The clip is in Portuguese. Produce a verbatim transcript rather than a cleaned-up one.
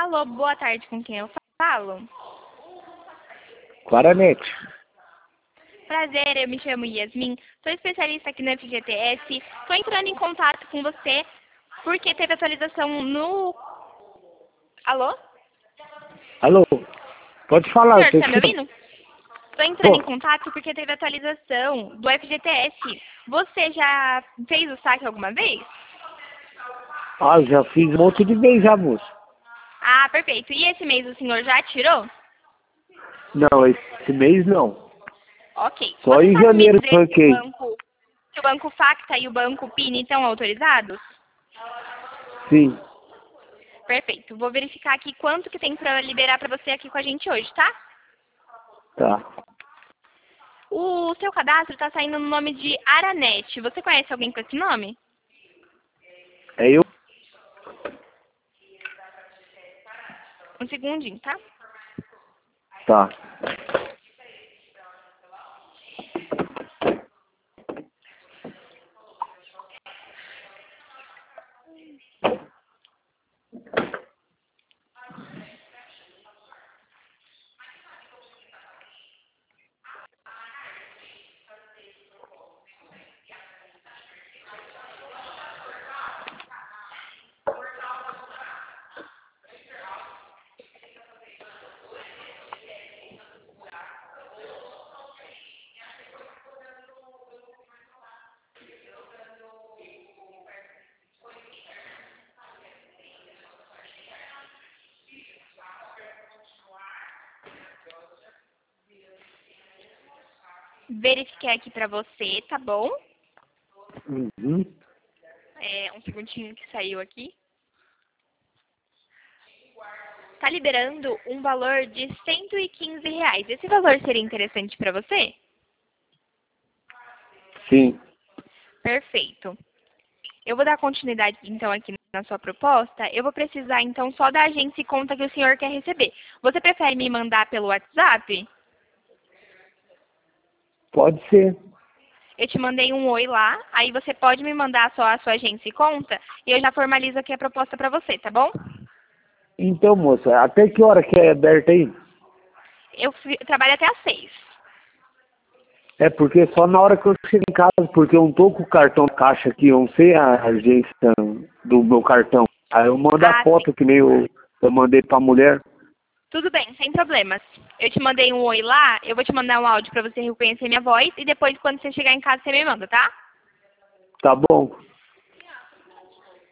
Alô, boa tarde, com quem eu falo? Claranet. Prazer, eu me chamo Yasmin, sou especialista aqui no F G T S. Estou entrando em contato com você porque teve atualização no... Alô? Alô? Pode falar, Senhor, eu tô está me escutando. ouvindo? Estou entrando em Pô, contato porque teve atualização do F G T S. Você já fez o saque alguma vez? ah, já fiz um monte de vez já, moço. Ah, perfeito. E esse mês o senhor já tirou? Não, esse mês não. Ok. Só Você em sabe me janeiro dizer se o tranquei. banco, se o banco Facta e o banco Pini estão autorizados? Sim, Perfeito. Vou verificar aqui quanto que tem para liberar para você aqui com a gente hoje, tá? tá. O seu cadastro está saindo no nome de Aranet. Você conhece alguém com esse nome? É eu? Um segundinho, tá? Tá. Verifiquei aqui para você, tá bom? Uhum. É, um segundinho que saiu aqui. Tá liberando um valor de cento e quinze reais. Esse valor seria interessante para você? Sim. Perfeito. Eu vou dar continuidade, então, aqui na sua proposta. Eu vou precisar, então, só da agência e conta que o senhor quer receber. Você prefere me mandar pelo WhatsApp? Pode ser. Eu te mandei um oi lá, aí você pode me mandar só a sua agência e conta, e eu já formalizo aqui a proposta para você, tá bom? Então, moça, até que hora que é aberto aí? Eu fi- trabalho até às seis. É porque só na hora que eu chego em casa, porque eu não tô com o cartão da caixa aqui, eu não sei a agência do meu cartão. Aí eu mando a Ah, sim. foto que nem eu, eu mandei pra mulher. Tudo bem, sem problemas. Eu te mandei um oi lá, eu vou te mandar um áudio para você reconhecer minha voz, e depois, quando você chegar em casa, você me manda, tá? Tá bom?